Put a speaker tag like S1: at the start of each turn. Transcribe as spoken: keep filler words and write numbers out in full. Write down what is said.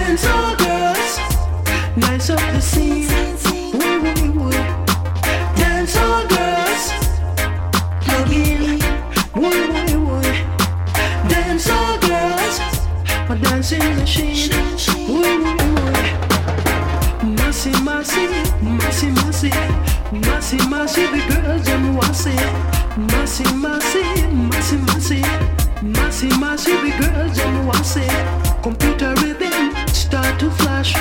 S1: Dance all girls, nice up the scene. Woo, woo, woo. Dance all girls, plug in. Woo, woo, woo. Dance all girls, a dancing machine. Woo, woo, woo. Massy, massy, massy, massy, massy, massy, the girls them want say. Massy, massy, massy, massy, massy, massy, the girls them want say. Computer rhythm start to flash.